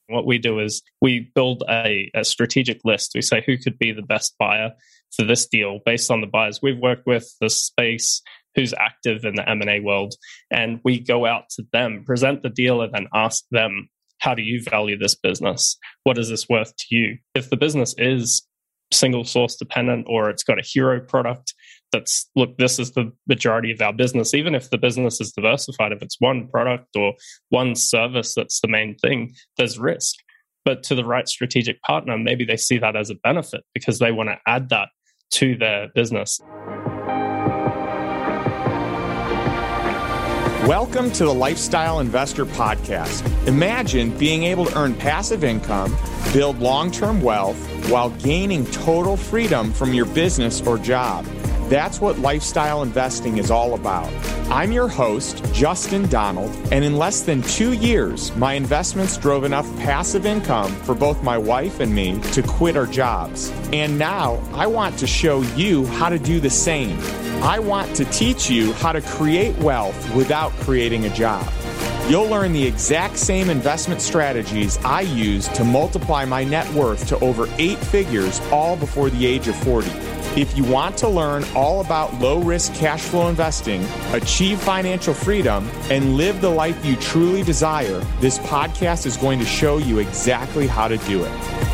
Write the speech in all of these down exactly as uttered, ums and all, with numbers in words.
What we do is we build a, a strategic list. We say who could be the best buyer for this deal based on the buyers we've worked with, the space, who's active in the M and A world. And we go out to them, present the deal, and then ask them, how do you value this business? What is this worth to you? If the business is single source dependent or it's got a hero product that's, look, this is the majority of our business, even if the business is diversified, if it's one product or one service that's the main thing, there's risk. But to the right strategic partner, maybe they see that as a benefit because they want to add that to their business. Welcome to the Lifestyle Investor Podcast. Imagine being able to earn passive income, build long-term wealth, while gaining total freedom from your business or job. That's what lifestyle investing is all about. I'm your host, Justin Donald, and in less than two years, my investments drove enough passive income for both my wife and me to quit our jobs. And now I want to show you how to do the same. I want to teach you how to create wealth without creating a job. You'll learn the exact same investment strategies I used to multiply my net worth to over eight figures all before the age of forty. If you want to learn all about low-risk cash flow investing, achieve financial freedom, and live the life you truly desire, this podcast is going to show you exactly how to do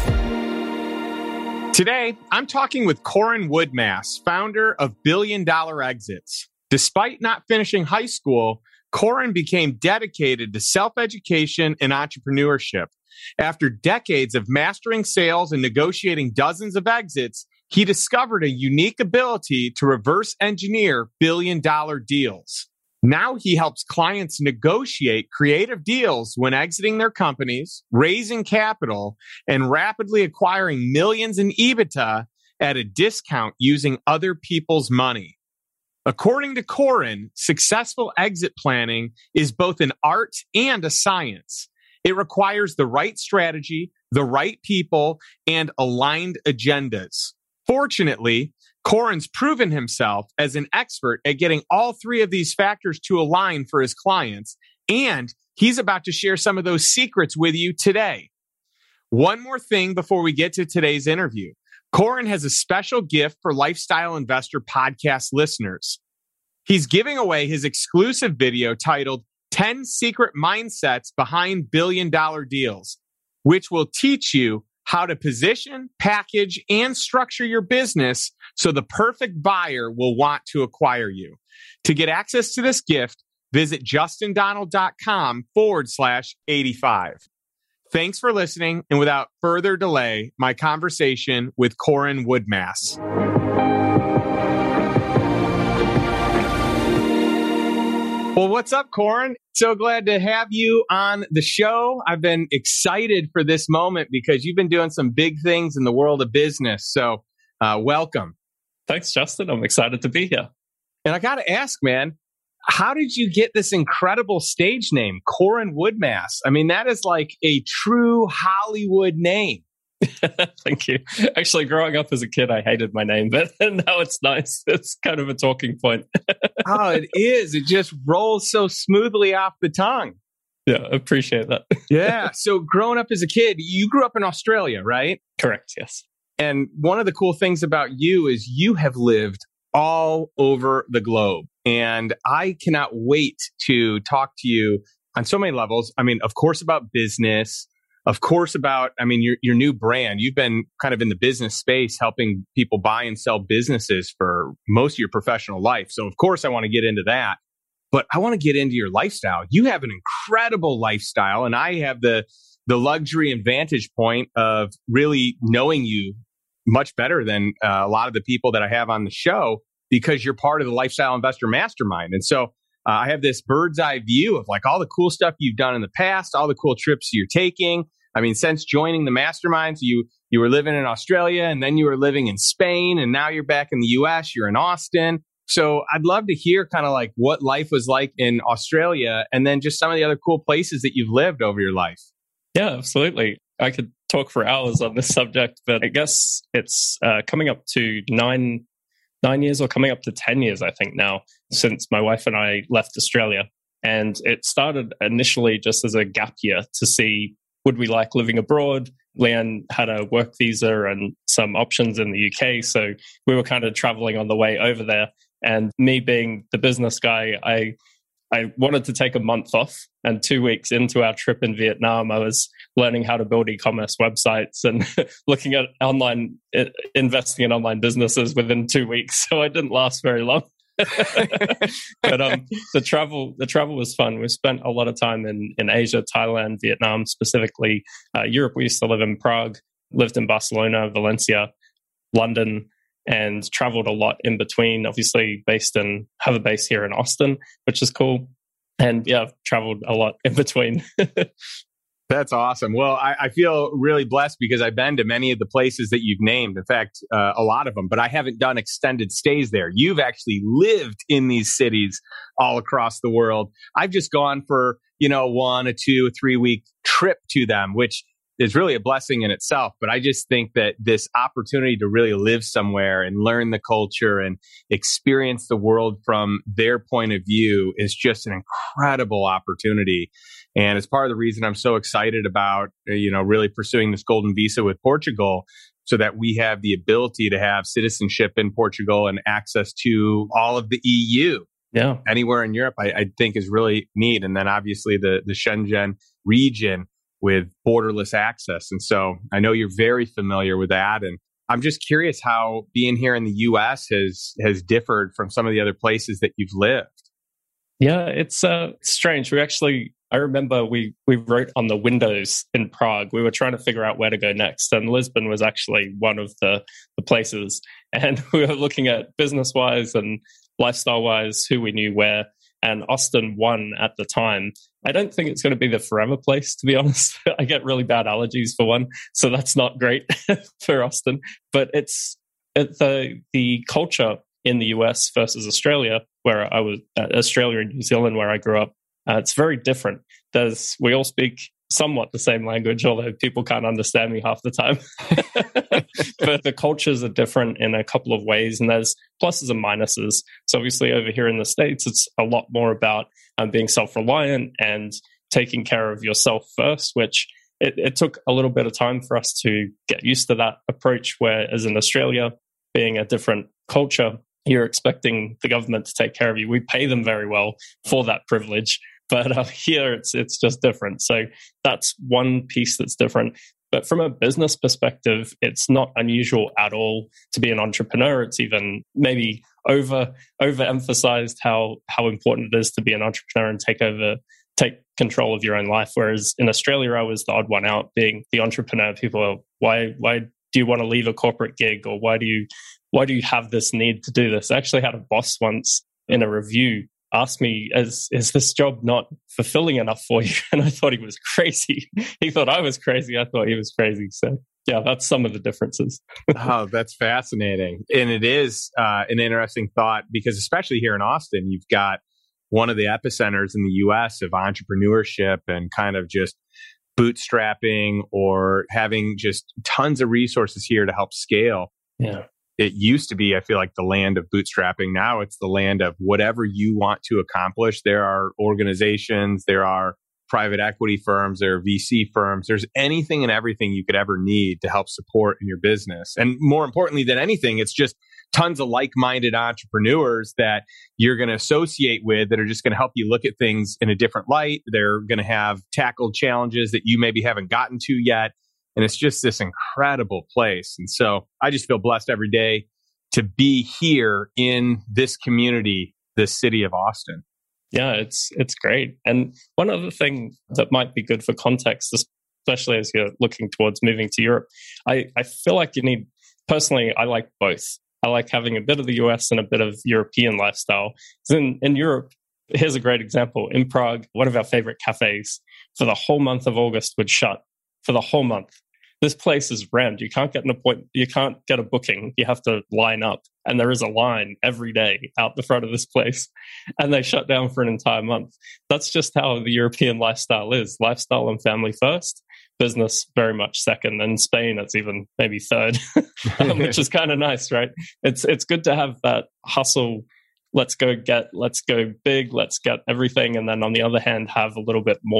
it. Today, I'm talking with Corin Woodmass, founder of Billion Dollar Exits. Despite not finishing high school, Corin became dedicated to self-education and entrepreneurship. After decades of mastering sales and negotiating dozens of exits, he discovered a unique ability to reverse engineer billion-dollar deals. Now he helps clients negotiate creative deals when exiting their companies, raising capital, and rapidly acquiring millions in EBITDA at a discount using other people's money. According to Corin, successful exit planning is both an art and a science. It requires the right strategy, the right people, and aligned agendas. Fortunately, Corin's proven himself as an expert at getting all three of these factors to align for his clients, and he's about to share some of those secrets with you today. One more thing before we get to today's interview. Corin has a special gift for Lifestyle Investor Podcast listeners. He's giving away his exclusive video titled ten Secret Mindsets Behind Billion Dollar Deals, which will teach you how to position, package, and structure your business so the perfect buyer will want to acquire you. To get access to this gift, visit justindonald.com forward slash 85. Thanks for listening, and without further delay, my conversation with Corin Woodmass. Well, what's up, Corin? So glad to have you on the show. I've been excited for this moment because you've been doing some big things in the world of business. So uh, welcome. Thanks, Justin. I'm excited to be here. And I got to ask, man, how did you get this incredible stage name, Corin Woodmass? I mean, that is like a true Hollywood name. Thank you. Actually, growing up as a kid, I hated my name, but now it's nice. It's kind of a talking point. Oh, it is. It just rolls so smoothly off the tongue. Yeah, I appreciate that. Yeah. So growing up as a kid, you grew up in Australia, right? Correct, yes. And one of the cool things about you is you have lived all over the globe. And I cannot wait to talk to you on so many levels. I mean, of course, about business. Of course, about, I mean, your your new brand. You've been kind of in the business space helping people buy and sell businesses for most of your professional life. So, of course, I want to get into that. But I want to get into your lifestyle. You have an incredible lifestyle, and I have the the luxury and vantage point of really knowing you much better than uh, a lot of the people that I have on the show because you're part of the Lifestyle Investor Mastermind. And so uh, I have this bird's eye view of like all the cool stuff you've done in the past, all the cool trips you're taking. I mean, since joining the masterminds, you you were living in Australia, and then you were living in Spain, and now you're back in the U S, you're in Austin. So I'd love to hear kind of like what life was like in Australia, and then just some of the other cool places that you've lived over your life. Yeah, absolutely. I could talk for hours on this subject, but I guess it's uh, coming up to nine nine years or coming up to ten years, I think now, since my wife and I left Australia. And it started initially just as a gap year to see would we like living abroad? Leanne had a work visa and some options in the U K. So we were kind of traveling on the way over there. And me being the business guy, I I wanted to take a month off. And two weeks into our trip in Vietnam, I was learning how to build e-commerce websites and looking at online, investing in online businesses within two weeks. So I didn't last very long. But um, the travel, the travel was fun. We spent a lot of time in, in Asia, Thailand, Vietnam, specifically uh, Europe. We used to live in Prague, lived in Barcelona, Valencia, London, and traveled a lot in between. Obviously, based in have a base here in Austin, which is cool. And yeah, I've traveled a lot in between. That's awesome. Well, I, I feel really blessed because I've been to many of the places that you've named. In fact, uh, a lot of them, but I haven't done extended stays there. You've actually lived in these cities all across the world. I've just gone for, you know, one, a two, a three week trip to them, which is really a blessing in itself. But I just think that this opportunity to really live somewhere and learn the culture and experience the world from their point of view is just an incredible opportunity. And it's part of the reason I'm so excited about, you know, really pursuing this golden visa with Portugal, so that we have the ability to have citizenship in Portugal and access to all of the E U. Yeah. Anywhere in Europe, I, I think is really neat. And then obviously the, the Shenzhen region with borderless access. And so I know you're very familiar with that. And I'm just curious how being here in the U S has has differed from some of the other places that you've lived. Yeah, it's uh, strange. We actually, I remember we we wrote on the windows in Prague. We were trying to figure out where to go next. And Lisbon was actually one of the, the places. And we were looking at business-wise and lifestyle-wise, who we knew where. And Austin won at the time. I don't think it's going to be the forever place, to be honest. I get really bad allergies for one, so that's not great for Austin. But it's it, the the culture in the U S versus Australia, where I was, uh, Australia and New Zealand, where I grew up. Uh, it's very different. There's we all speak somewhat the same language, although people can't understand me half the time. But the cultures are different in a couple of ways, and there's pluses and minuses. So obviously over here in the States, it's a lot more about um, being self-reliant and taking care of yourself first, which it, it took a little bit of time for us to get used to that approach, whereas in Australia, being a different culture, you're expecting the government to take care of you. We pay them very well for that privilege. But uh, here, it's it's just different. So that's one piece that's different. But from a business perspective, it's not unusual at all to be an entrepreneur. It's even maybe over overemphasized how how important it is to be an entrepreneur and take over take control of your own life. Whereas in Australia, I was the odd one out, being the entrepreneur. People are, why why do you want to leave a corporate gig, or why do you why do you have this need to do this? I actually had a boss once in a review asked me, is, is this job not fulfilling enough for you? And I thought he was crazy. He thought I was crazy. I thought he was crazy. So yeah, that's some of the differences. Oh, that's fascinating. And it is uh, an interesting thought, because especially here in Austin, you've got one of the epicenters in the U S of entrepreneurship and kind of just bootstrapping or having just tons of resources here to help scale. Yeah. It used to be, I feel like, the land of bootstrapping. Now it's the land of whatever you want to accomplish. There are organizations, there are private equity firms, there are V C firms. There's anything and everything you could ever need to help support in your business. And more importantly than anything, it's just tons of like-minded entrepreneurs that you're going to associate with that are just going to help you look at things in a different light. They're going to have tackled challenges that you maybe haven't gotten to yet. And it's just this incredible place. And so I just feel blessed every day to be here in this community, this city of Austin. Yeah, it's it's great. And one other thing that might be good for context, especially as you're looking towards moving to Europe, I, I feel like you need, personally, I like both. I like having a bit of the U S and a bit of European lifestyle. In, in Europe, here's a great example. In Prague, one of our favorite cafes for the whole month of August would shut. For the whole month. This place is rammed. You can't get an appointment. You can't get a booking. You have to line up. And there is a line every day out the front of this place. And they shut down for an entire month. That's just how the European lifestyle is. Lifestyle and family first, business very much second. And in Spain, it's even maybe third, which is kind of nice, right? It's it's good to have that hustle. Let's go get, let's go big, let's get everything. And then on the other hand, have a little bit more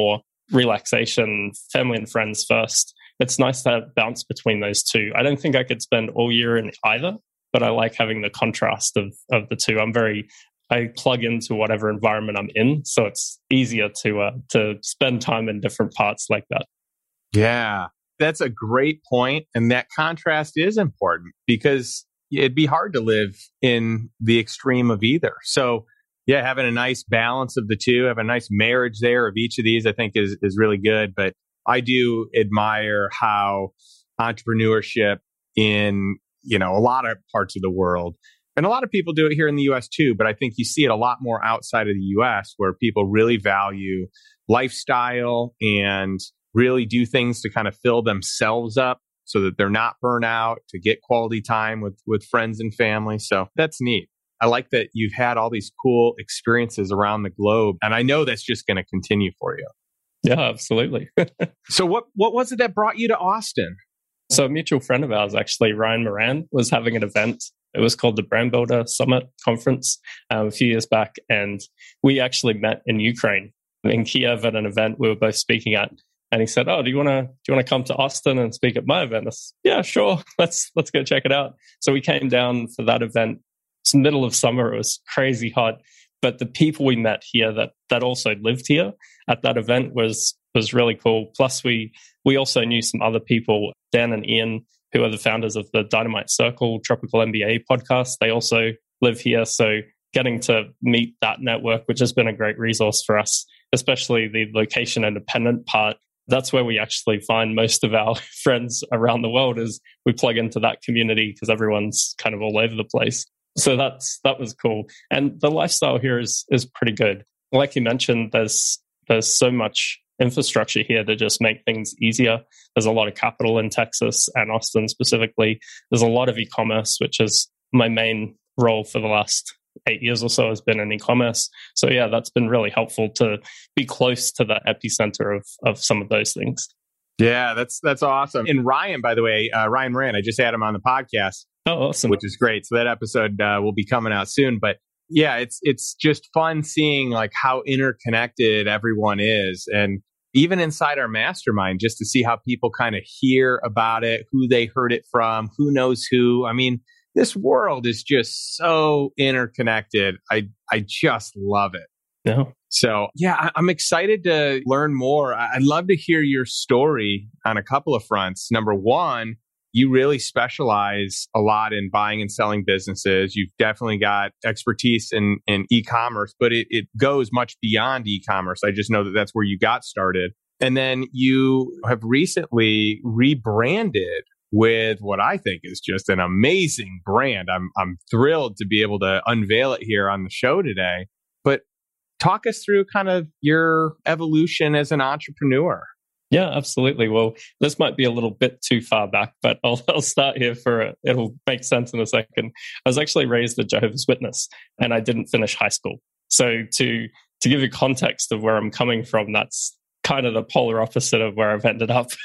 relaxation, family and friends first. It's nice to bounce between those two. I don't think I could spend all year in either, but I like having the contrast of of the two. I'm very I plug into whatever environment I'm in, so it's easier to uh, to spend time in different parts like that. Yeah, that's a great point, and that contrast is important because it'd be hard to live in the extreme of either. So, yeah, having a nice balance of the two, have a nice marriage there of each of these, I think is is really good. But I do admire how entrepreneurship in, you know, a lot of parts of the world, and a lot of people do it here in the U S too, but I think you see it a lot more outside of the U S where people really value lifestyle and really do things to kind of fill themselves up so that they're not burnt out, to get quality time with, with friends and family. So that's neat. I like that you've had all these cool experiences around the globe, and I know that's just going to continue for you. Yeah, absolutely. So what, what was it that brought you to Austin? So a mutual friend of ours, actually, Ryan Moran, was having an event. It was called the Brand Builder Summit Conference um, a few years back. And we actually met in Ukraine, in Kiev, at an event we were both speaking at. And he said, "Oh, do you want to do you want to come to Austin and speak at my event?" I said, "Yeah, sure. Let's let's go check it out." So we came down for that event. It's the middle of summer. It was crazy hot. But the people we met here that that also lived here at that event was was really cool. Plus, we we also knew some other people, Dan and Ian, who are the founders of the Dynamite Circle Tropical M B A podcast. They also live here. So getting to meet that network, which has been a great resource for us, especially the location independent part. That's where we actually find most of our friends around the world, is we plug into that community because everyone's kind of all over the place. So that's that was cool. And the lifestyle here is is pretty good. Like you mentioned, there's there's so much infrastructure here to just make things easier. There's a lot of capital in Texas and Austin specifically. There's a lot of e-commerce, which is my main role for the last eight years or so has been in e-commerce. So yeah, that's been really helpful to be close to the epicenter of of some of those things. Yeah, that's that's awesome. And Ryan, by the way, uh, Ryan Moran, I just had him on the podcast. Oh, awesome. Which is great. So that episode uh, will be coming out soon. But yeah, it's it's just fun seeing like how interconnected everyone is. And even inside our mastermind, just to see how people kind of hear about it, who they heard it from, who knows who. I mean, this world is just so interconnected. I I just love it. Yeah. So yeah, I, I'm excited to learn more. I, I'd love to hear your story on a couple of fronts. Number one, you really specialize a lot in buying and selling businesses. You've definitely got expertise in, in e-commerce, but it, it goes much beyond e-commerce. I just know that that's where you got started. And then you have recently rebranded with what I think is just an amazing brand. I'm I'm thrilled to be able to unveil it here on the show today. But talk us through kind of your evolution as an entrepreneur. Yeah, absolutely. Well, this might be a little bit too far back, but I'll, I'll start here for it. It'll make sense in a second. I was actually raised a Jehovah's Witness, and I didn't finish high school. So to to give you context of where I'm coming from, that's kind of the polar opposite of where I've ended up.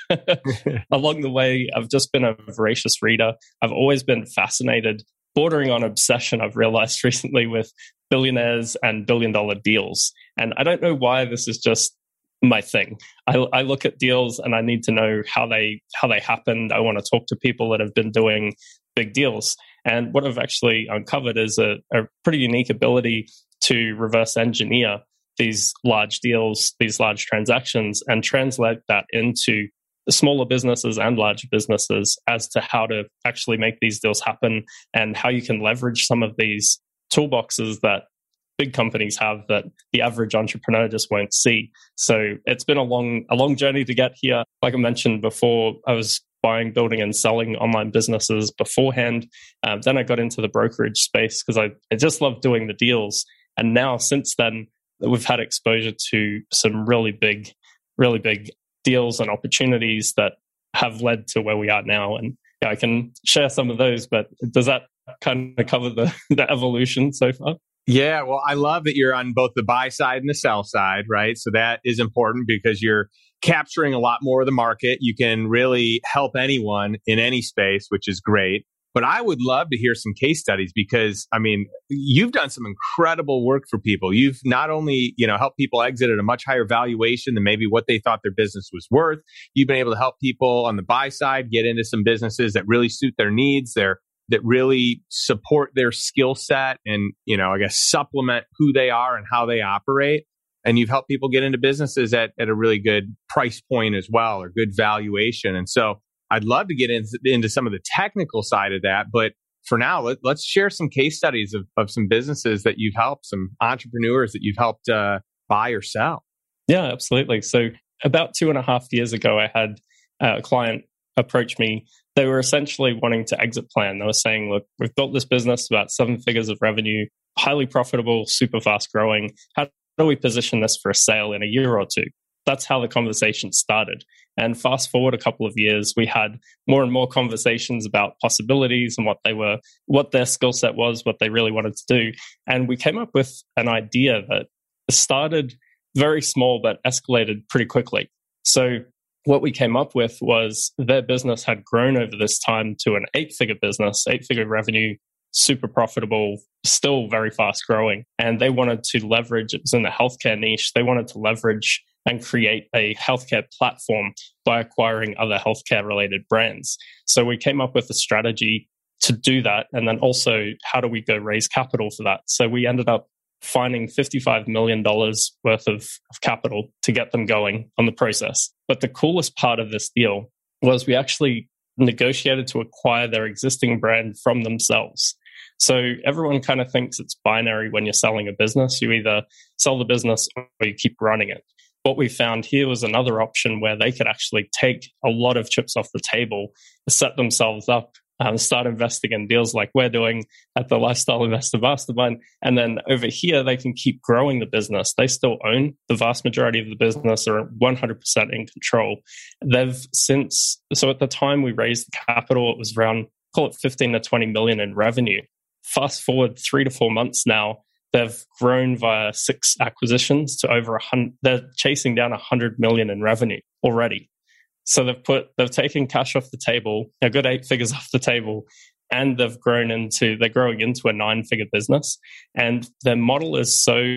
Along the way, I've just been a voracious reader. I've always been fascinated, bordering on obsession, I've realized recently, with billionaires and billion dollar deals. And I don't know why this is just my thing. I, I look at deals and I need to know how they how they happened. I want to talk to people that have been doing big deals. And what I've actually uncovered is a, a pretty unique ability to reverse engineer these large deals, these large transactions, and translate that into smaller businesses and larger businesses as to how to actually make these deals happen and how you can leverage some of these toolboxes that big companies have that the average entrepreneur just won't see. So it's been a long, a long journey to get here. Like I mentioned before, I was buying, building, and selling online businesses beforehand. Um, then I got into the brokerage space because I, I just love doing the deals. And now since then, we've had exposure to some really big, really big deals and opportunities that have led to where we are now. And yeah, I can share some of those, but does that kind of cover the, the evolution so far? Yeah, well, I love that you're on both the buy side and the sell side, right? So that is important because you're capturing a lot more of the market. You can really help anyone in any space, which is great. But I would love to hear some case studies because, I mean, you've done some incredible work for people. You've not only, you know, helped people exit at a much higher valuation than maybe what they thought their business was worth. You've been able to help people on the buy side get into some businesses that really suit their needs, their that really support their skill set and, you know, I guess supplement who they are and how they operate. And you've helped people get into businesses at, at a really good price point as well, or good valuation. And so I'd love to get in, into some of the technical side of that. But for now, let, let's share some case studies of, of some businesses that you've helped, some entrepreneurs that you've helped uh, buy or sell. Yeah, absolutely. So about two and a half years ago, I had a client approach me. They were essentially wanting to exit plan. They were saying, look, we've built this business, about seven figures of revenue, highly profitable, super fast growing. How do we position this for a sale in a year or two? That's how the conversation started. And fast forward a couple of years, we had more and more conversations about possibilities and what they were, what their skill set was, what they really wanted to do. And we came up with an idea that started very small, but escalated pretty quickly. So what we came up with was their business had grown over this time to an eight-figure business, eight-figure revenue, super profitable, still very fast growing. And they wanted to leverage, it was in the healthcare niche, they wanted to leverage and create a healthcare platform by acquiring other healthcare related brands. So we came up with a strategy to do that. And then also, how do we go raise capital for that? So we ended up finding fifty-five million dollars worth of, of capital to get them going on the process. But the coolest part of this deal was we actually negotiated to acquire their existing brand from themselves. So everyone kind of thinks it's binary when you're selling a business. You either sell the business or you keep running it. What we found here was another option where they could actually take a lot of chips off the table, set themselves up, um, start investing in deals like we're doing at the Lifestyle Investor Mastermind. And then over here, they can keep growing the business. They still own the vast majority of the business, are one hundred percent in control. They've since, so at the time we raised the capital, it was around, call it fifteen to twenty million in revenue. Fast forward three to four months now, they've grown via six acquisitions to over a hundred. They're chasing down a hundred million in revenue already. So they've put, they've taken cash off the table, a good eight figures off the table, and they've grown into, they're growing into a nine figure business. And their model is so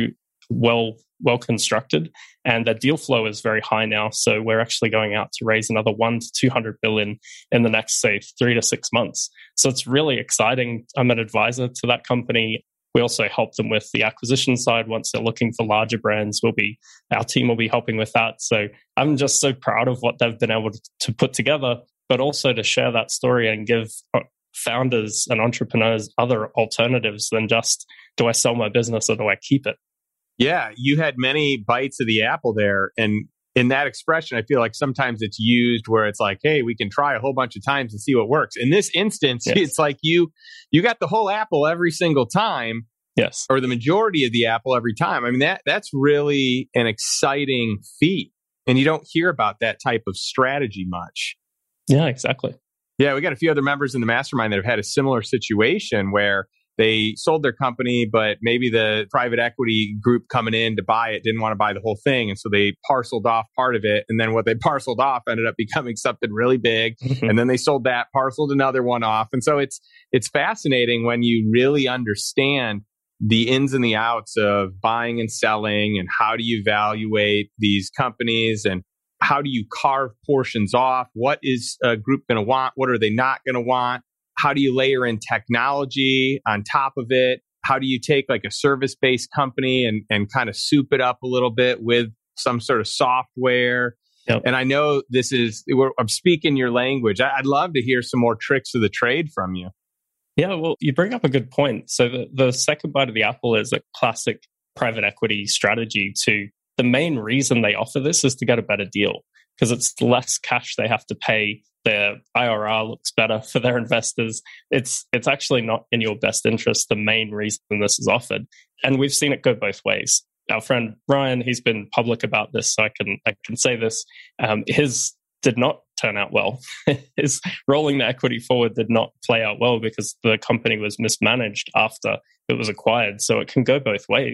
well, well constructed, and their deal flow is very high now. So we're actually going out to raise another one to two hundred billion in the next, say, three to six months. So it's really exciting. I'm an advisor to that company. We also help them with the acquisition side. Once they're looking for larger brands, we'll be, our team will be helping with that. So I'm just so proud of what they've been able to, to put together, but also to share that story and give founders and entrepreneurs other alternatives than just, do I sell my business or do I keep it? Yeah, you had many bites of the apple there. And in that expression, I feel like sometimes it's used where it's like, hey, we can try a whole bunch of times and see what works. In this instance, yes. It's like you you got the whole apple every single time. Yes. Or the majority of the apple every time. I mean, that that's really an exciting feat. And you don't hear about that type of strategy much. Yeah, exactly. Yeah, we got a few other members in the mastermind that have had a similar situation where they sold their company, but maybe the private equity group coming in to buy it didn't want to buy the whole thing. And so they parceled off part of it. And then what they parceled off ended up becoming something really big. And then they sold that, parceled another one off. And so it's it's fascinating when you really understand the ins and the outs of buying and selling, and how do you evaluate these companies, and how do you carve portions off? What is a group going to want? What are they not going to want? How do you layer in technology on top of it? How do you take like a service-based company and, and kind of soup it up a little bit with some sort of software? Yep. And I know this is, we're, I'm speaking your language. I, I'd love to hear some more tricks of the trade from you. Yeah, well, you bring up a good point. So the, the second bite of the apple is a classic private equity strategy. To the main reason they offer this is to get a better deal, because it's less cash they have to pay. Their I R R looks better for their investors. It's it's actually not in your best interest, the main reason this is offered. And we've seen it go both ways. Our friend Ryan, he's been public about this, so I can I can say this. Um, his did not turn out well. His rolling the equity forward did not play out well because the company was mismanaged after it was acquired. So it can go both ways.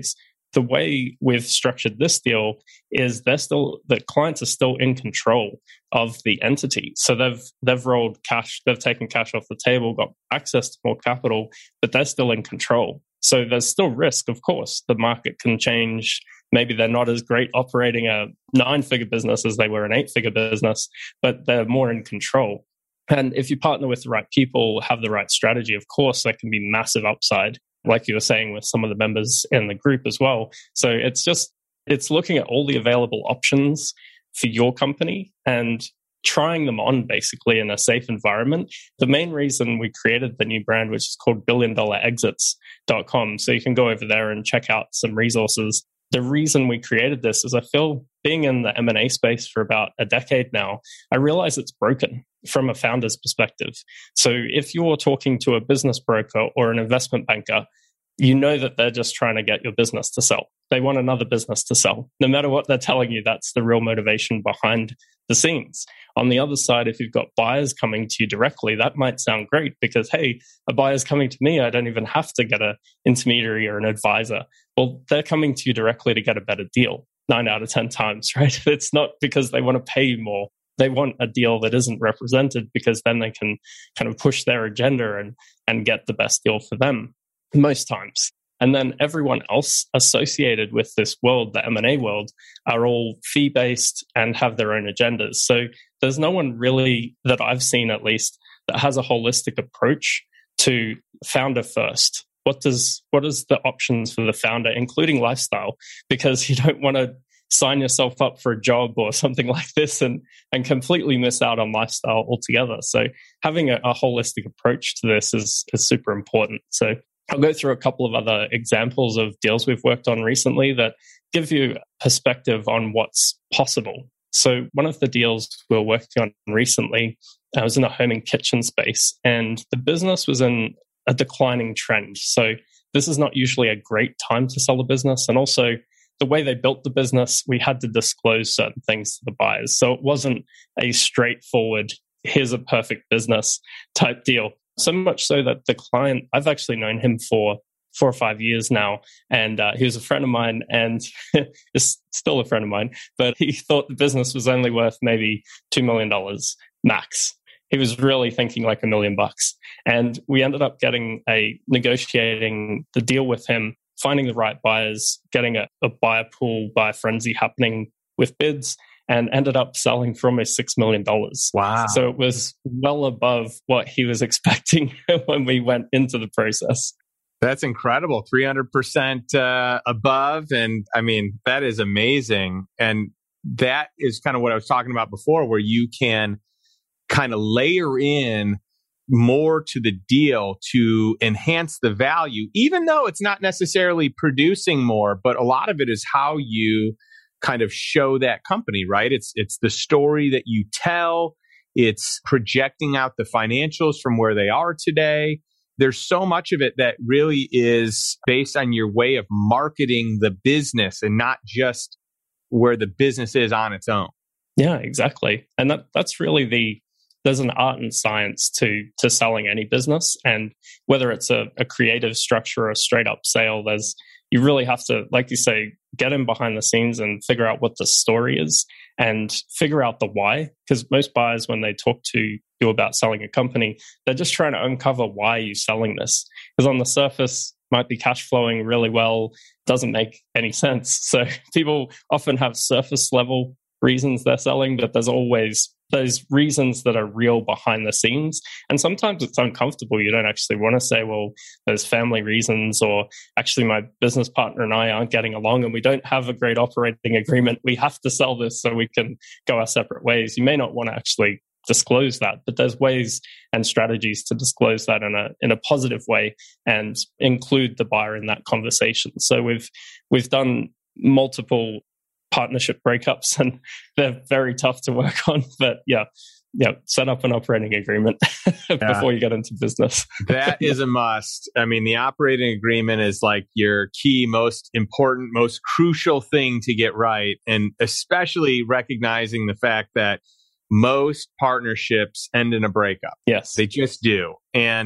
the way we've structured this deal is they're still, the clients are still in control of the entity. So they've they've rolled cash, they've taken cash off the table, got access to more capital, but they're still in control. So there's still risk, of course. The market can change. Maybe they're not as great operating a nine-figure business as they were an eight-figure business, but they're more in control. And if you partner with the right people, have the right strategy, of course, there can be massive upside, like you were saying with some of the members in the group as well. So it's just, it's looking at all the available options for your company and trying them on basically in a safe environment. The main reason we created the new brand, which is called billion dollar exits dot com, so you can go over there and check out some resources. The reason we created this is I feel being in the M and A space for about a decade now, I realize it's broken from a founder's perspective. So if you're talking to a business broker or an investment banker, you know that they're just trying to get your business to sell. They want another business to sell. No matter what they're telling you, that's the real motivation behind the scenes. On the other side, if you've got buyers coming to you directly, that might sound great because, hey, a buyer's coming to me. I don't even have to get an intermediary or an advisor. Well, they're coming to you directly to get a better deal, nine out of ten times, right? It's not because they want to pay you more. They want a deal that isn't represented because then they can kind of push their agenda and, and get the best deal for them most times. And then everyone else associated with this world, the M and A world, are all fee-based and have their own agendas. So there's no one really that I've seen, at least, that has a holistic approach to founder first. What does what is the options for the founder, including lifestyle? Because you don't want to sign yourself up for a job or something like this and, and completely miss out on lifestyle altogether. So having a, a holistic approach to this is, is super important. So I'll go through a couple of other examples of deals we've worked on recently that give you perspective on what's possible. So one of the deals we were working on recently, I was in a home and kitchen space, and the business was in a declining trend. So this is not usually a great time to sell a business. And also the way they built the business, we had to disclose certain things to the buyers. So it wasn't a straightforward, here's a perfect business type deal. So much so that the client, I've actually known him for four or five years now, and uh, he was a friend of mine and is still a friend of mine, but he thought the business was only worth maybe two million dollars max. He was really thinking like a million bucks. And we ended up getting a negotiating the deal with him, finding the right buyers, getting a, a buyer pool, buyer frenzy happening with bids, and ended up selling for almost six million dollars. Wow. So it was well above what he was expecting when we went into the process. That's incredible. three hundred percent uh, above. And I mean, that is amazing. And that is kind of what I was talking about before, where you can kind of layer in more to the deal to enhance the value, even though it's not necessarily producing more, but a lot of it is how you kind of show that company, right? It's it's the story that you tell. It's projecting out the financials from where they are today. There's so much of it that really is based on your way of marketing the business and not just where the business is on its own. Yeah, exactly. And that that's really the, there's an art and science to to selling any business. And whether it's a, a creative structure or a straight up sale, there's you really have to, like you say, get in behind the scenes and figure out what the story is and figure out the why. Because most buyers, when they talk to you about selling a company, they're just trying to uncover why you're selling this. Because on the surface, might be cash flowing really well, doesn't make any sense. So people often have surface level reasons they're selling, but there's always those reasons that are real behind the scenes. And sometimes it's uncomfortable. You don't actually want to say, well, there's family reasons, or actually my business partner and I aren't getting along and we don't have a great operating agreement. We have to sell this so we can go our separate ways. You may not want to actually disclose that, but there's ways and strategies to disclose that in a in a positive way and include the buyer in that conversation. So we've we've done multiple partnership breakups, and they're very tough to work on. But yeah, yeah, set up an operating agreement before yeah. you get into business. That is a must. I mean, the operating agreement is like your key, most important, most crucial thing to get right, and especially recognizing the fact that most partnerships end in a breakup. Yes, they just do, and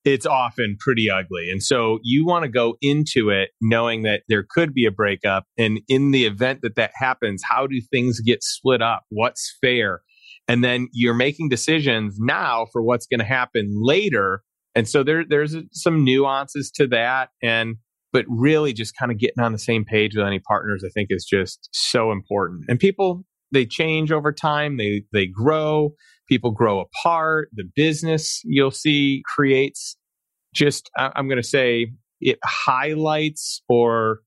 it's often pretty ugly. And so you want to go into it knowing that there could be a breakup. And in the event that that happens, how do things get split up? What's fair? And then you're making decisions now for what's going to happen later. And so there, there's some nuances to that. And but really just kind of getting on the same page with any partners, I think, is just so important. And people, they change over time. They they grow. People grow apart. The business, you'll see, creates just, I'm going to say, it highlights or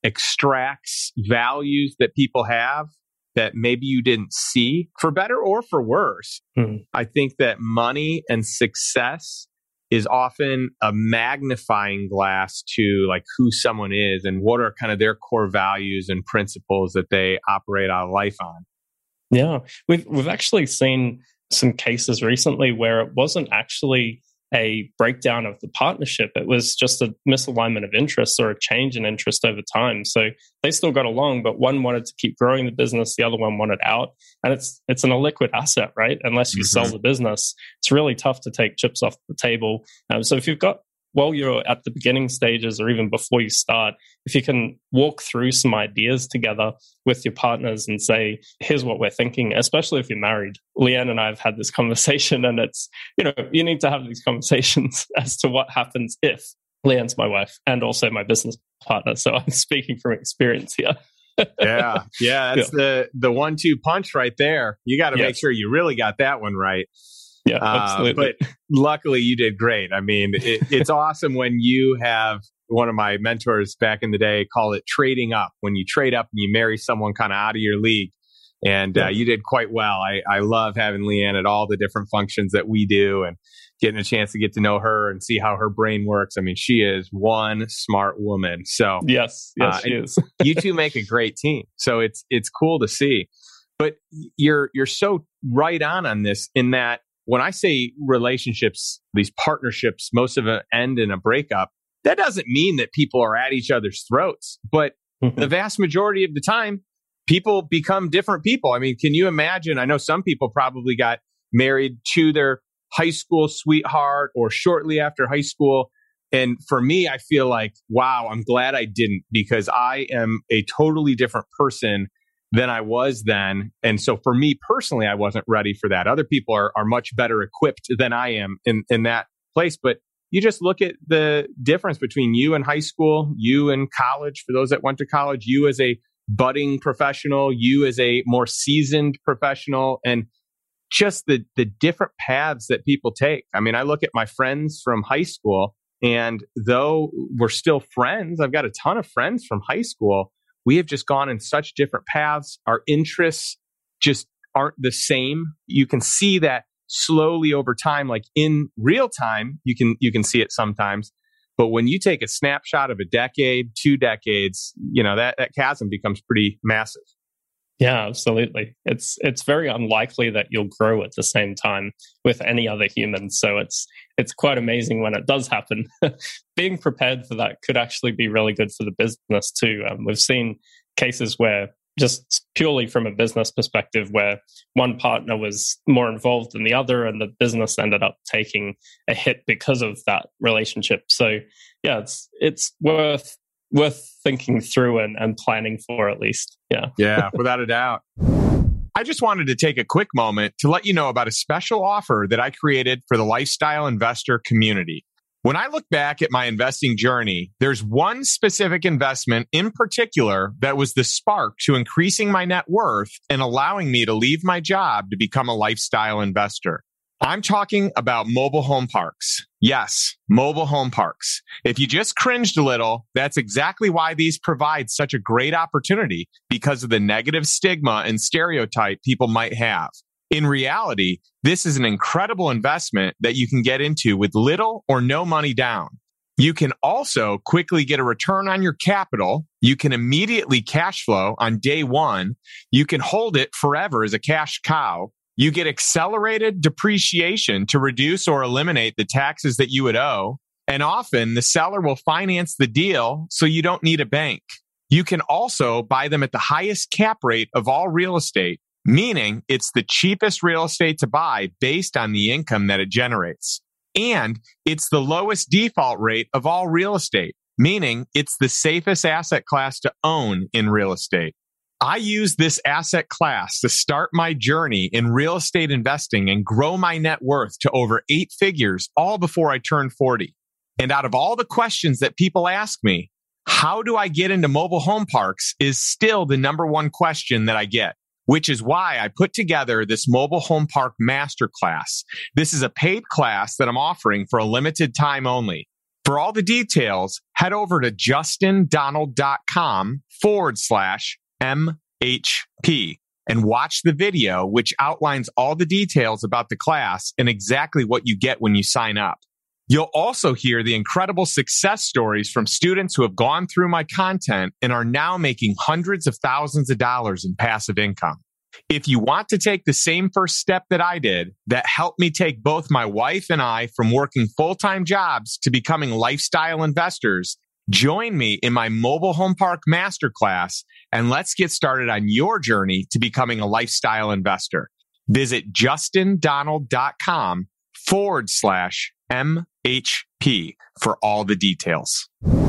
extracts values that people have that maybe you didn't see, for better or for worse. Hmm. I think that money and success is often a magnifying glass to like who someone is and what are kind of their core values and principles that they operate our life on. Yeah, we've we've actually seen some cases recently where it wasn't actually a breakdown of the partnership. It was just a misalignment of interests or a change in interest over time. So they still got along, but one wanted to keep growing the business, the other one wanted out. And it's it's an illiquid asset, right? Unless you mm-hmm. sell the business, it's really tough to take chips off the table. Um, so if you've got, while you're at the beginning stages or even before you start, if you can walk through some ideas together with your partners and say, here's what we're thinking, especially if you're married. Leanne and I have had this conversation, and it's, you know, you need to have these conversations as to what happens if. Leanne's my wife and also my business partner. So I'm speaking from experience here. yeah. Yeah. That's yeah. the, the one two punch right there. You got to yes. make sure you really got that one right. Yeah, absolutely. Uh, but luckily you did great. I mean, it, it's awesome when you have, one of my mentors back in the day call it trading up. When you trade up and you marry someone kind of out of your league. And yeah. uh, you did quite well. I, I love having Leanne at all the different functions that we do and getting a chance to get to know her and see how her brain works. I mean, she is one smart woman. So yes, yes, uh, she is. You two make a great team. So it's it's cool to see. But you're you're so right on on this in that when I say relationships, these partnerships, most of them end in a breakup. That doesn't mean that people are at each other's throats, but mm-hmm. the vast majority of the time, people become different people. I mean, can you imagine? I know some people probably got married to their high school sweetheart or shortly after high school. And for me, I feel like, wow, I'm glad I didn't, because I am a totally different person than I was then. And so for me personally, I wasn't ready for that. Other people are, are much better equipped than I am in, in that place. But you just look at the difference between you in high school, you in college, for those that went to college, you as a budding professional, you as a more seasoned professional, and just the the different paths that people take. I mean, I look at my friends from high school, and though we're still friends, I've got a ton of friends from high school. We have just gone in such different paths. Our interests just aren't the same. You can see that slowly over time, like in real time, you can you can see it sometimes. But when you take a snapshot of a decade, two decades, you know, that, that chasm becomes pretty massive. Yeah, absolutely. It's it's very unlikely that you'll grow at the same time with any other human. So it's it's quite amazing when it does happen. Being prepared for that could actually be really good for the business too. Um, we've seen cases where, just purely from a business perspective, where one partner was more involved than the other and the business ended up taking a hit because of that relationship. So yeah, it's it's worth worth thinking through and, and planning for, at least. Yeah. Yeah, without a doubt. I just wanted to take a quick moment to let you know about a special offer that I created for the lifestyle investor community. When I look back at my investing journey, there's one specific investment in particular that was the spark to increasing my net worth and allowing me to leave my job to become a lifestyle investor. I'm talking about mobile home parks. Yes, mobile home parks. If you just cringed a little, that's exactly why these provide such a great opportunity, because of the negative stigma and stereotype people might have. In reality, this is an incredible investment that you can get into with little or no money down. You can also quickly get a return on your capital. You can immediately cash flow on day one. You can hold it forever as a cash cow. You get accelerated depreciation to reduce or eliminate the taxes that you would owe. And often the seller will finance the deal, so you don't need a bank. You can also buy them at the highest cap rate of all real estate, meaning it's the cheapest real estate to buy based on the income that it generates. And it's the lowest default rate of all real estate, meaning it's the safest asset class to own in real estate. I use this asset class to start my journey in real estate investing and grow my net worth to over eight figures, all before I turned forty. And out of all the questions that people ask me, how do I get into mobile home parks is still the number one question that I get, which is why I put together this mobile home park masterclass. This is a paid class that I'm offering for a limited time only. For all the details, head over to justindonald.com forward slash M H P and watch the video, which outlines all the details about the class and exactly what you get when you sign up. You'll also hear the incredible success stories from students who have gone through my content and are now making hundreds of thousands of dollars in passive income. If you want to take the same first step that I did, that helped me take both my wife and I from working full-time jobs to becoming lifestyle investors, join me in my mobile home park masterclass and let's get started on your journey to becoming a lifestyle investor. Visit justindonald.com forward slash M H P for all the details.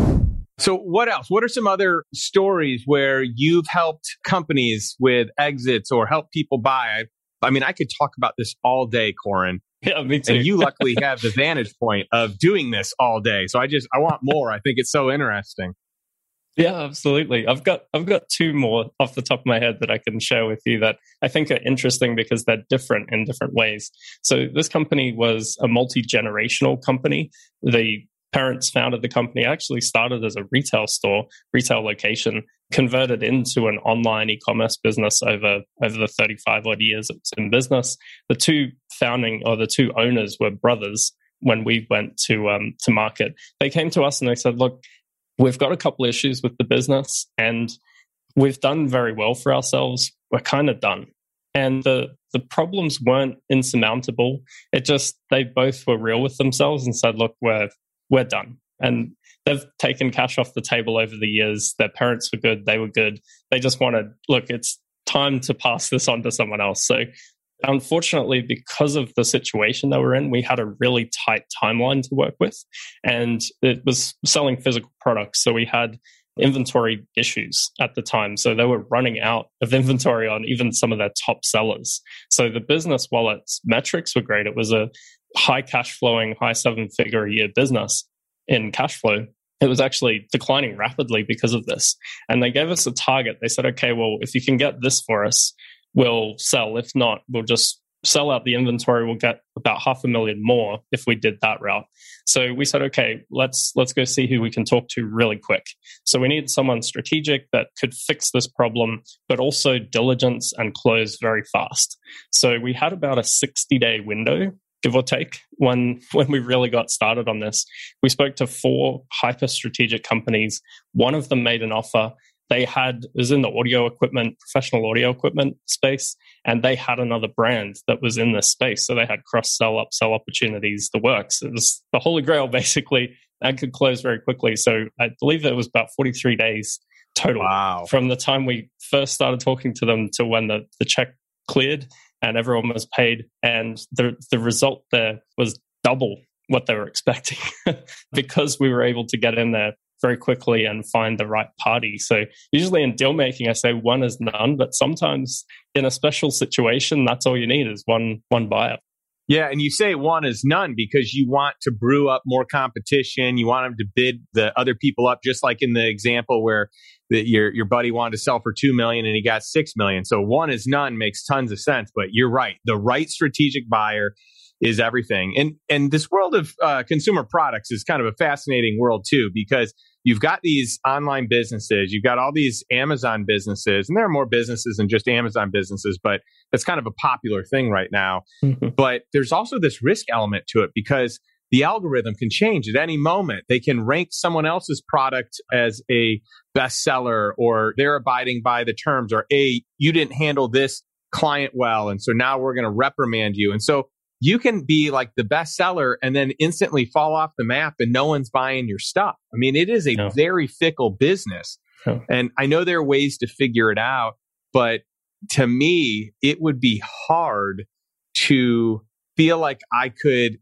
So what else? What are some other stories where you've helped companies with exits or helped people buy? I, I mean, I could talk about this all day, Corin. Yeah, me too. And you luckily have the vantage point of doing this all day. So I just, I want more. I think it's so interesting. Yeah, absolutely. I've got I've got two more off the top of my head that I can share with you that I think are interesting because they're different in different ways. So this company was a multi-generational company. The parents founded the company, actually started as a retail store, retail location, converted into an online e-commerce business over, over the thirty-five odd years it was in business. The two founding or the two owners were brothers when we went to um, to market. They came to us and they said, look, we've got a couple issues with the business and we've done very well for ourselves. We're kind of done. And the, the problems weren't insurmountable. It just, they both were real with themselves and said, look, we're, we're done. And they've taken cash off the table over the years. Their parents were good. They were good. They just wanted, look, it's time to pass this on to someone else. So unfortunately, because of the situation that we're in, we had a really tight timeline to work with, and it was selling physical products. So we had inventory issues at the time. So they were running out of inventory on even some of their top sellers. So the business, while its metrics were great, it was a high cash flowing, high seven figure a year business in cash flow. It was actually declining rapidly because of this. And they gave us a target. They said, okay, well, if you can get this for us, we'll sell. If not, we'll just sell out the inventory. We'll get about half a million more if we did that route. So we said, okay, let's let's go see who we can talk to really quick. So we needed someone strategic that could fix this problem, but also diligence and close very fast. So we had about a sixty-day window, give or take, when when we really got started on this. We spoke to four hyper strategic companies. One of them made an offer. They had, it was in the audio equipment, professional audio equipment space, and they had another brand that was in this space. So they had cross-sell, upsell opportunities, the works. It was the holy grail, basically, and could close very quickly. So I believe it was about forty-three days total. Wow. From the time we first started talking to them to when the, the check cleared and everyone was paid. And the, the result there was double what they were expecting because we were able to get in there very quickly and find the right party. So usually in deal making, I say one is none, but sometimes in a special situation, that's all you need is one one buyer. Yeah, and you say one is none because you want to brew up more competition. You want them to bid the other people up, just like in the example where the, your your buddy wanted to sell for two million and he got six million. So one is none makes tons of sense. But you're right, the right strategic buyer is everything. And and this world of uh, consumer products is kind of a fascinating world too, because you've got these online businesses, you've got all these Amazon businesses, and there are more businesses than just Amazon businesses, but that's kind of a popular thing right now. Mm-hmm. But there's also this risk element to it because the algorithm can change at any moment. They can rank someone else's product as a bestseller, or they're abiding by the terms, or A, you didn't handle this client well, and so now we're going to reprimand you. And so you can be like the bestseller and then instantly fall off the map and no one's buying your stuff. I mean, it is a no. very fickle business. No. And I know there are ways to figure it out, but to me, it would be hard to feel like I could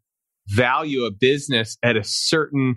value a business at a certain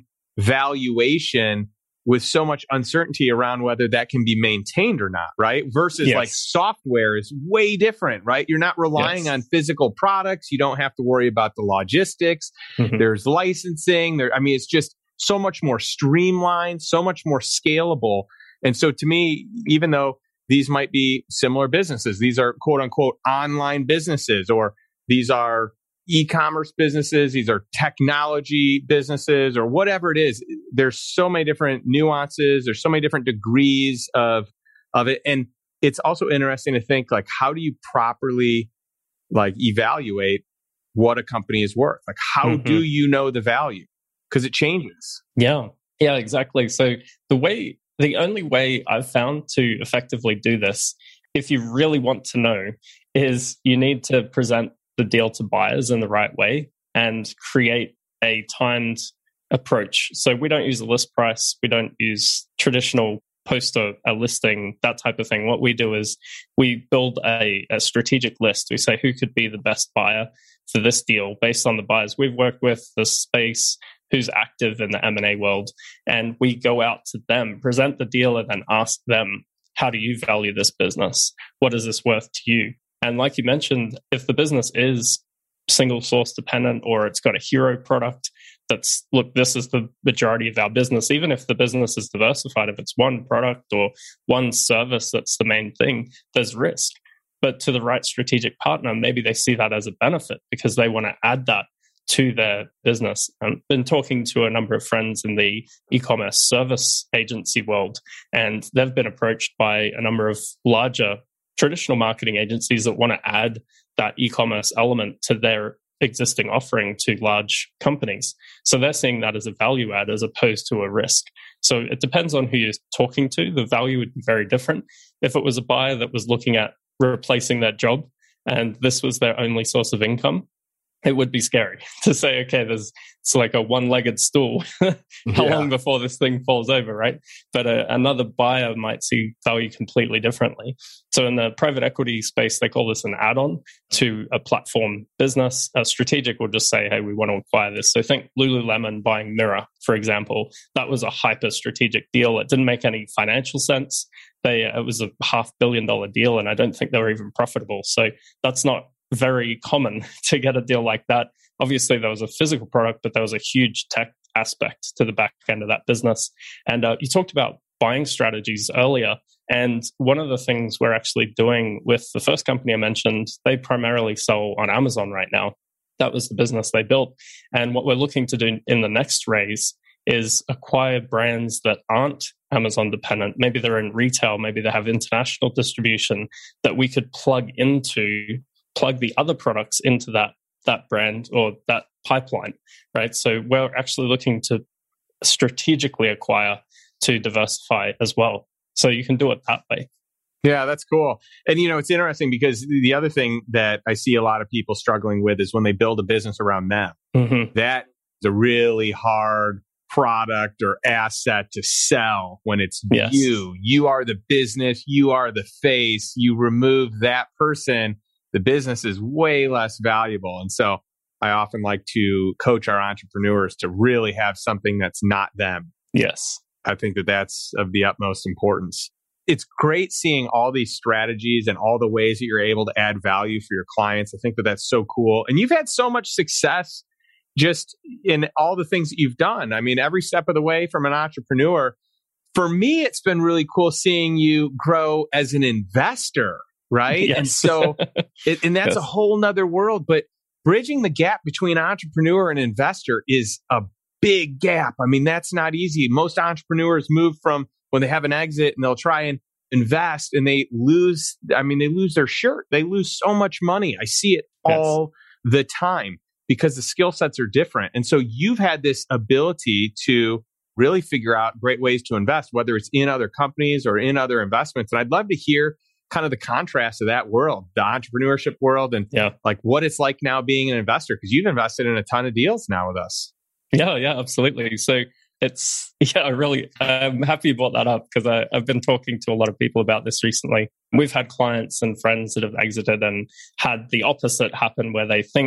valuation with so much uncertainty around whether that can be maintained or not, right? Versus yes. like software is way different, right? You're not relying yes. on physical products. You don't have to worry about the logistics. Mm-hmm. There's licensing. There, I mean, it's just so much more streamlined, so much more scalable. And so to me, even though these might be similar businesses, these are quote unquote online businesses, or these are e-commerce businesses, these are technology businesses, or whatever it is. There's so many different nuances. There's so many different degrees of of it, and it's also interesting to think like, how do you properly like evaluate what a company is worth? Like, how mm-hmm. do you know the value? Because it changes. Yeah, yeah, exactly. So the way, the only way I've found to effectively do this, if you really want to know, is you need to present the deal to buyers in the right way and create a timed approach. So we don't use a list price. We don't use traditional post a, a listing, that type of thing. What we do is we build a, a strategic list. We say who could be the best buyer for this deal based on the buyers we've worked with, the space, who's active in the M and A world. And we go out to them, present the deal, and then ask them, how do you value this business? What is this worth to you? And like you mentioned, if the business is single source dependent, or it's got a hero product that's, look, this is the majority of our business, even if the business is diversified, if it's one product or one service that's the main thing, there's risk. But to the right strategic partner, maybe they see that as a benefit because they want to add that to their business. I've been talking to a number of friends in the e-commerce service agency world, and they've been approached by a number of larger traditional marketing agencies that want to add that e-commerce element to their existing offering to large companies. So they're seeing that as a value add as opposed to a risk. So it depends on who you're talking to. The value would be very different. If it was a buyer that was looking at replacing their job and this was their only source of income, it would be scary to say, okay, there's it's like a one-legged stool. How yeah. long before this thing falls over, right? But a, another buyer might see value completely differently. So in the private equity space, they call this an add-on to a platform business. A strategic will just say, hey, we want to acquire this. So think Lululemon buying Mirror, for example. That was a hyper-strategic deal. It didn't make any financial sense. They It was a half billion dollar deal, and I don't think they were even profitable. So that's not very common to get a deal like that. Obviously, there was a physical product, but there was a huge tech aspect to the back end of that business. And uh, you talked about buying strategies earlier. And one of the things we're actually doing with the first company I mentioned, they primarily sell on Amazon right now. That was the business they built. And what we're looking to do in the next raise is acquire brands that aren't Amazon dependent. Maybe they're in retail, maybe they have international distribution that we could plug into plug the other products into that that brand or that pipeline, right? So we're actually looking to strategically acquire to diversify as well. So you can do it that way. Yeah, that's cool. And, you know, it's interesting because the other thing that I see a lot of people struggling with is when they build a business around them. Mm-hmm. That is a really hard product or asset to sell when it's yes. you. You are the business. You are the face. You remove that person, the business is way less valuable. And so I often like to coach our entrepreneurs to really have something that's not them. Yes. I think that that's of the utmost importance. It's great seeing all these strategies and all the ways that you're able to add value for your clients. I think that that's so cool. And you've had so much success just in all the things that you've done. I mean, every step of the way from an entrepreneur. For me, it's been really cool seeing you grow as an investor. Right. Yes. And so, it, and that's yes. a whole nother world, but bridging the gap between entrepreneur and investor is a big gap. I mean, that's not easy. Most entrepreneurs move from when they have an exit and they'll try and invest and they lose. I mean, they lose their shirt. They lose so much money. I see it yes. all the time because the skill sets are different. And so you've had this ability to really figure out great ways to invest, whether it's in other companies or in other investments. And I'd love to hear kind of the contrast of that world, the entrepreneurship world, and yeah. like what it's like now being an investor, because you've invested in a ton of deals now with us. Yeah, yeah, absolutely. So it's, yeah, I really, I'm happy you brought that up because I've been talking to a lot of people about this recently. We've had clients and friends that have exited and had the opposite happen where they think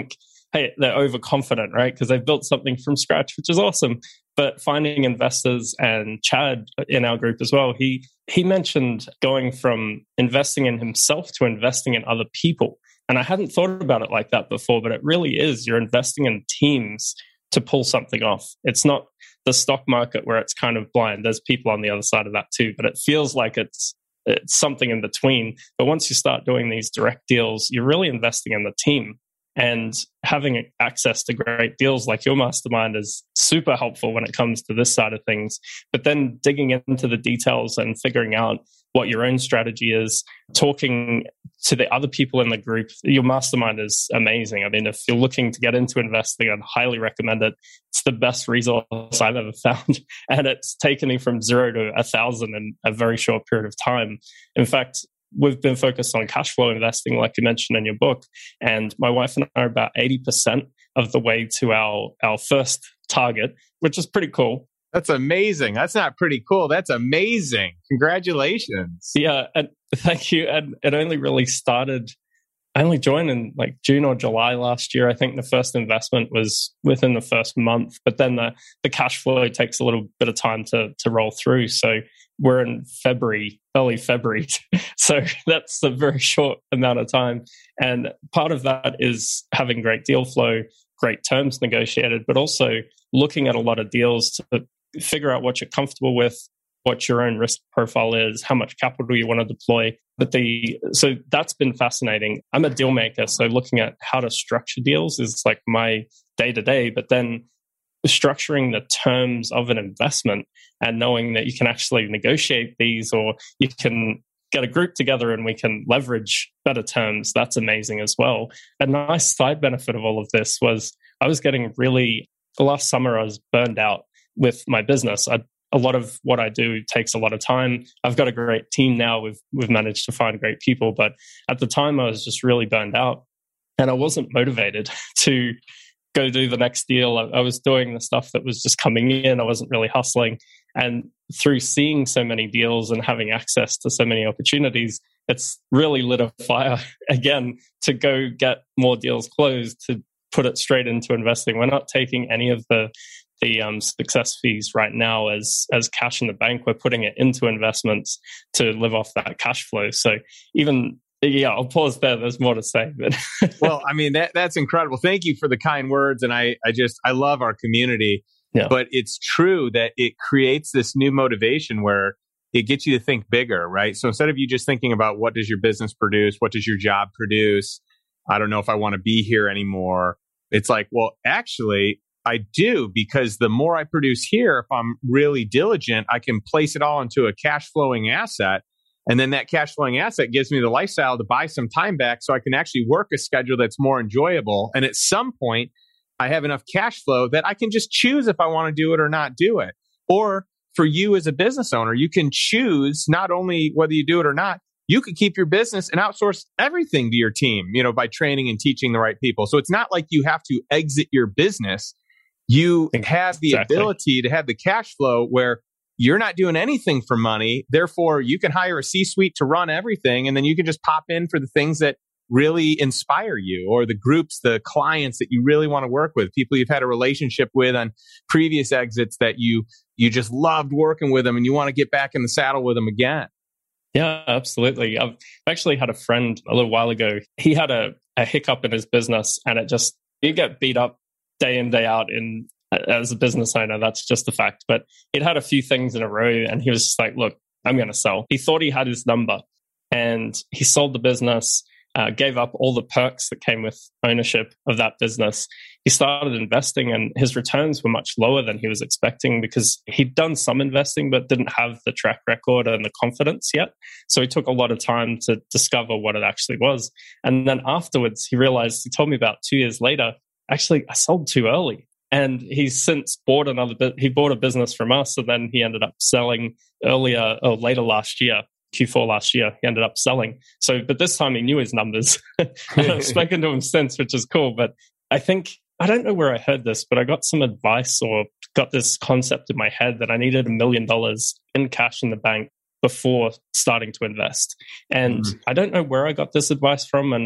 hey, they're overconfident, right? Because they've built something from scratch, which is awesome. But finding investors, and Chad in our group as well, he he mentioned going from investing in himself to investing in other people. And I hadn't thought about it like that before, but it really is. You're investing in teams to pull something off. It's not the stock market where it's kind of blind. There's people on the other side of that too, but it feels like it's it's something in between. But once you start doing these direct deals, you're really investing in the team. And having access to great deals like your mastermind is super helpful when it comes to this side of things. But then digging into the details and figuring out what your own strategy is, talking to the other people in the group, your mastermind is amazing. I mean, if you're looking to get into investing, I'd highly recommend it. It's the best resource I've ever found. And it's taken me from zero to a thousand in a very short period of time. In fact, we've been focused on cash flow investing, like you mentioned in your book. And my wife and I are about eighty percent of the way to our, our first target, which is pretty cool. That's amazing. That's not pretty cool. That's amazing. Congratulations. Yeah. And thank you. And it only really started, I only joined in like June or July last year. I think the first investment was within the first month, but then the, the cash flow takes a little bit of time to, to roll through. So we're in February, early February. So that's a very short amount of time. And part of that is having great deal flow, great terms negotiated, but also looking at a lot of deals to figure out what you're comfortable with, what your own risk profile is, how much capital you want to deploy. But the so that's been fascinating. I'm a deal maker, so looking at how to structure deals is like my day to day. But then structuring the terms of an investment and knowing that you can actually negotiate these, or you can get a group together and we can leverage better terms. That's amazing as well. A nice side benefit of all of this was I was getting really, last summer I was burned out with my business. I, a lot of what I do takes a lot of time. I've got a great team now. We've we've managed to find great people, but at the time I was just really burned out and I wasn't motivated to go do the next deal. I, I was doing the stuff that was just coming in. I wasn't really hustling. And through seeing so many deals and having access to so many opportunities, it's really lit a fire again to go get more deals closed, to put it straight into investing. We're not taking any of the the um, success fees right now as as cash in the bank. We're putting it into investments to live off that cash flow. So even, yeah, I'll pause there. There's more to say. But well, I mean, that that's incredible. Thank you for the kind words. And I, I just, I love our community. Yeah. But it's true that it creates this new motivation where it gets you to think bigger, right? So instead of you just thinking about what does your business produce, what does your job produce, I don't know if I want to be here anymore. It's like, well, actually, I do, because the more I produce here, if I'm really diligent, I can place it all into a cash flowing asset. And then that cash flowing asset gives me the lifestyle to buy some time back so I can actually work a schedule that's more enjoyable. And at some point, I have enough cash flow that I can just choose if I want to do it or not do it. Or for you as a business owner, you can choose not only whether you do it or not, you could keep your business and outsource everything to your team, you know, by training and teaching the right people. So it's not like you have to exit your business. You have the exactly. ability to have the cash flow where you're not doing anything for money. Therefore, you can hire a C-suite to run everything, and then you can just pop in for the things that really inspire you, or the groups, the clients that you really want to work with, people you've had a relationship with on previous exits that you you just loved working with them and you want to get back in the saddle with them again. Yeah, absolutely. I've actually had a friend a little while ago. He had a, a hiccup in his business, and it just, you get beat up day in, day out in as a business owner. That's just a fact. But it had a few things in a row, and he was just like, look, I'm going to sell. He thought he had his number, and he sold the business. Uh, gave up all the perks that came with ownership of that business. He started investing, and his returns were much lower than he was expecting because he'd done some investing but didn't have the track record and the confidence yet. So he took a lot of time to discover what it actually was. And then afterwards, he realized, he told me about two years later, actually, I sold too early. And he's since bought another bit. He bought a business from us, and then he ended up selling earlier or later last year. Q four last year, he ended up selling. So, but this time he knew his numbers. I've spoken to him since, which is cool. But I think, I don't know where I heard this, but I got some advice or got this concept in my head that I needed a million dollars in cash in the bank before starting to invest. And mm. I don't know where I got this advice from. And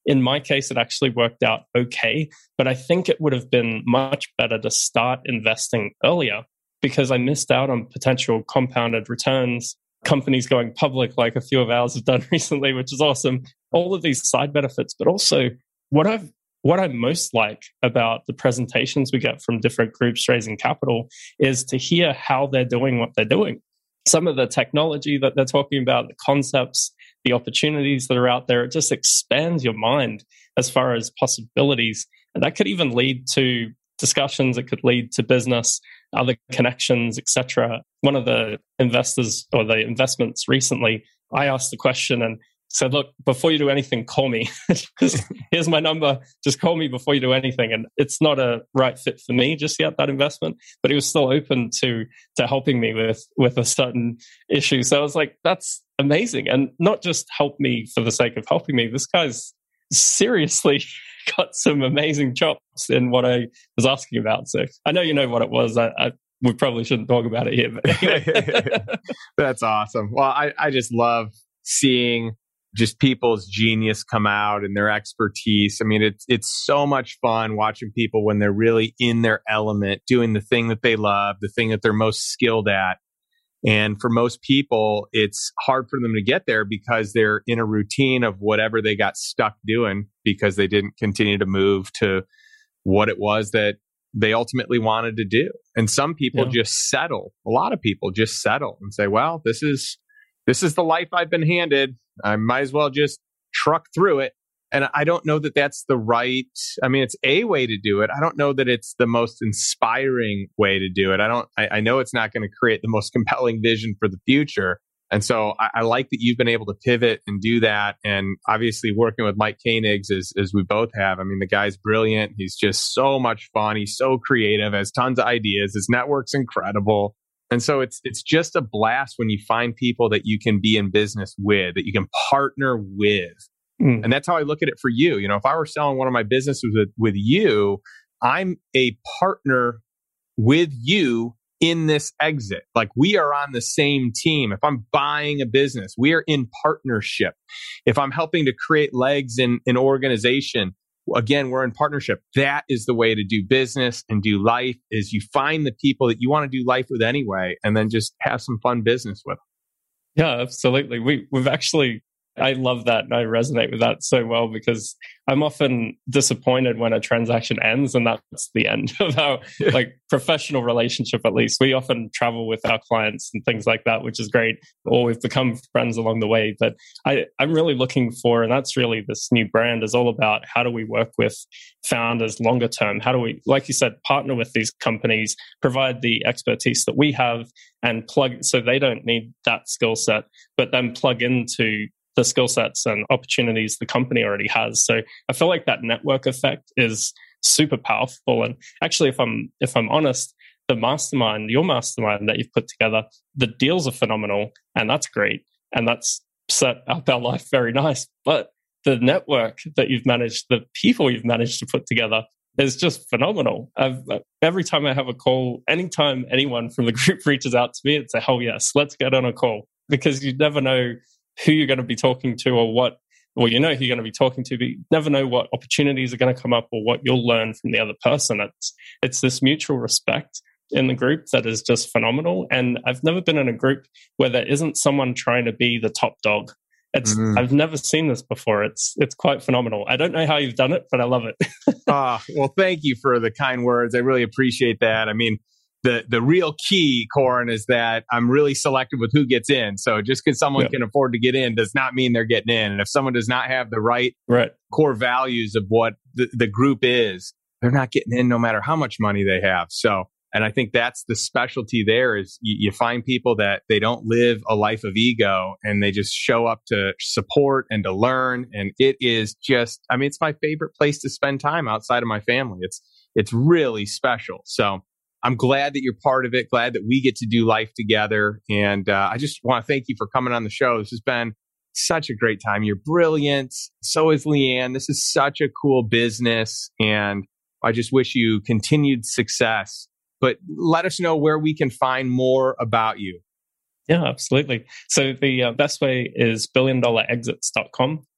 In my case, it actually worked out okay, but I think it would have been much better to start investing earlier because I missed out on potential compounded returns, companies going public like a few of ours have done recently, which is awesome. All of these side benefits, but also what I've what I most like about the presentations we get from different groups raising capital is to hear how they're doing what they're doing. Some of the technology that they're talking about, the concepts, the opportunities that are out there, it just expands your mind as far as possibilities. And that could even lead to discussions. It could lead to business, other connections, et cetera. One of the investors or the investments recently, I asked the question and said, look, before you do anything, call me. Just, here's my number. Just call me before you do anything. And it's not a right fit for me just yet, that investment, but he was still open to to helping me with, with a certain issue. So I was like, that's amazing. And not just help me for the sake of helping me. This guy's seriously got some amazing chops in what I was asking about. So I know you know what it was. I, I we probably shouldn't talk about it here. But anyway. That's awesome. Well, I, I just love seeing just people's genius come out and their expertise. I mean, it's it's so much fun watching people when they're really in their element, doing the thing that they love, the thing that they're most skilled at. And for most people, it's hard for them to get there because they're in a routine of whatever they got stuck doing because they didn't continue to move to what it was that they ultimately wanted to do. And some people yeah. just settle. A lot of people just settle and say, well, this is this is the life I've been handed. I might as well just truck through it. And I don't know that that's the right, I mean, it's a way to do it. I don't know that it's the most inspiring way to do it. I don't, I, I know it's not going to create the most compelling vision for the future. And so I, I like that you've been able to pivot and do that. And obviously working with Mike Koenigs as, as we both have. I mean, the guy's brilliant. He's just so much fun. He's so creative, has tons of ideas. His network's incredible. And so it's it's just a blast when you find people that you can be in business with, that you can partner with. Mm. And that's how I look at it for you. You know, if I were selling one of my businesses with, with you, I'm a partner with you in this exit. Like we are on the same team. If I'm buying a business, we are in partnership. If I'm helping to create legs in an organization, again, we're in partnership. That is the way to do business and do life, is you find the people that you want to do life with anyway, and then just have some fun business with them. Yeah, absolutely. We, we've actually, I love that. And I resonate with that so well because I'm often disappointed when a transaction ends and that's the end of our like professional relationship. At least we often travel with our clients and things like that, which is great. Or we've become friends along the way. But I, I'm really looking for, and that's really this new brand is all about how do we work with founders longer term? How do we, like you said, partner with these companies, provide the expertise that we have and plug so they don't need that skill set, but then plug into the skill sets and opportunities the company already has. So I feel like that network effect is super powerful. And actually, if I'm if I'm honest, the mastermind, your mastermind that you've put together, the deals are phenomenal, and that's great, and that's set up our life very nice. But the network that you've managed, the people you've managed to put together, is just phenomenal. I've, every time I have a call, anytime anyone from the group reaches out to me and say, "Oh yes, let's get on a call," because you never know who you're going to be talking to or what, well, you know who you're going to be talking to, but you never know what opportunities are going to come up or what you'll learn from the other person. It's, it's this mutual respect in the group that is just phenomenal. And I've never been in a group where there isn't someone trying to be the top dog. It's, mm-hmm. I've never seen this before. It's, it's quite phenomenal. I don't know how you've done it, but I love it. Ah, well, thank you for the kind words. I really appreciate that. I mean, The the real key, Corin, is that I'm really selective with who gets in. So just because someone yeah. can afford to get in does not mean they're getting in. And if someone does not have the right, right. core values of what the, the group is, they're not getting in no matter how much money they have. So, and I think that's the specialty there is you, you find people that they don't live a life of ego and they just show up to support and to learn. And it is just, I mean, it's my favorite place to spend time outside of my family. It's, it's really special. So I'm glad that you're part of it. Glad that we get to do life together. And uh, I just want to thank you for coming on the show. This has been such a great time. You're brilliant. So is Leanne. This is such a cool business. And I just wish you continued success. But let us know where we can find more about you. Yeah, absolutely. So the uh, best way is billion dollar exits dot com.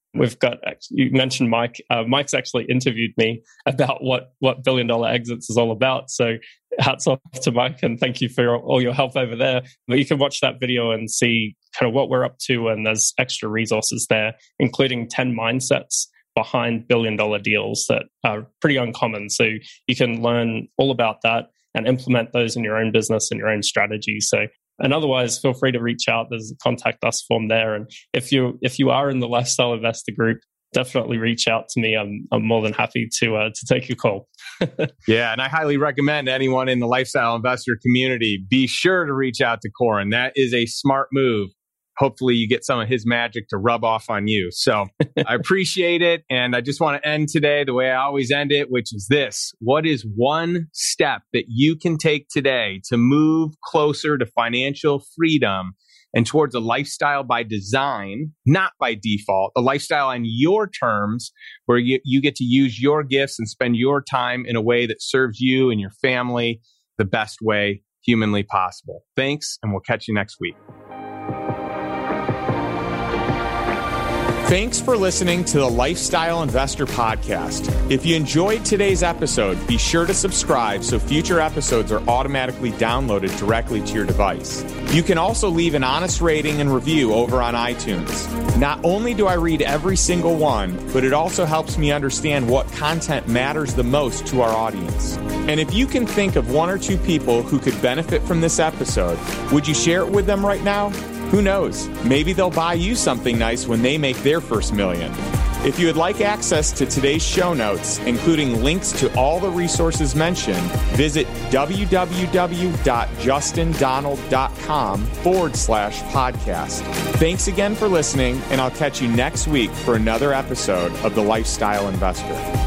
We've got, you mentioned Mike. Uh, Mike's actually interviewed me about what, what Billion Dollar Exits is all about. So hats off to Mike, and thank you for your, all your help over there. But you can watch that video and see kind of what we're up to. And there's extra resources there, including ten mindsets behind billion dollar deals that are pretty uncommon. So you can learn all about that and implement those in your own business and your own strategy. So, and otherwise, feel free to reach out. There's a contact us form there. And if you if you are in the Lifestyle Investor group, definitely reach out to me. I'm I'm more than happy to uh, to take your call. Yeah, and I highly recommend anyone in the Lifestyle Investor community, be sure to reach out to Corin. That is a smart move. Hopefully you get some of his magic to rub off on you. So I appreciate it. And I just want to end today the way I always end it, which is this. What is one step that you can take today to move closer to financial freedom and towards a lifestyle by design, not by default, a lifestyle on your terms where you, you get to use your gifts and spend your time in a way that serves you and your family the best way humanly possible? Thanks, and we'll catch you next week. Thanks for listening to the Lifestyle Investor Podcast. If you enjoyed today's episode, be sure to subscribe so future episodes are automatically downloaded directly to your device. You can also leave an honest rating and review over on iTunes. Not only do I read every single one, but it also helps me understand what content matters the most to our audience. And if you can think of one or two people who could benefit from this episode, would you share it with them right now? Who knows? Maybe they'll buy you something nice when they make their first million. If you would like access to today's show notes, including links to all the resources mentioned, visit www.justindonald.com forward slash podcast. Thanks again for listening, and I'll catch you next week for another episode of The Lifestyle Investor.